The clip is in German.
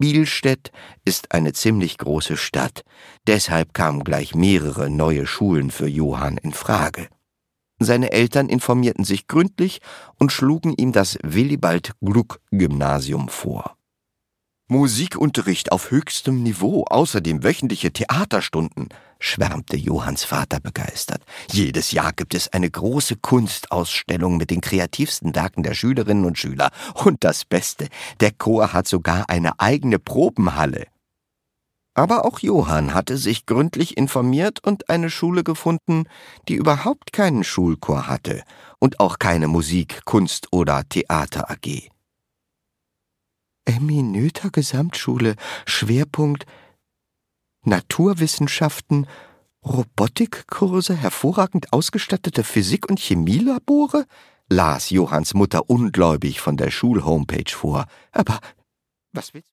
Bielstedt ist eine ziemlich große Stadt. Deshalb kamen gleich mehrere neue Schulen für Johann in Frage. Seine Eltern informierten sich gründlich und schlugen ihm das Willibald-Gluck-Gymnasium vor. Musikunterricht auf höchstem Niveau, außerdem wöchentliche Theaterstunden, schwärmte Johanns Vater begeistert. Jedes Jahr gibt es eine große Kunstausstellung mit den kreativsten Werken der Schülerinnen und Schüler. Und das Beste, der Chor hat sogar eine eigene Probenhalle. Aber auch Johann hatte sich gründlich informiert und eine Schule gefunden, die überhaupt keinen Schulchor hatte und auch keine Musik-, Kunst- oder Theater-AG. Emmy-Noether Gesamtschule, Schwerpunkt Naturwissenschaften, Robotikkurse, hervorragend ausgestattete Physik- und Chemielabore, las Johanns Mutter ungläubig von der Schulhomepage vor. Aber was willst du?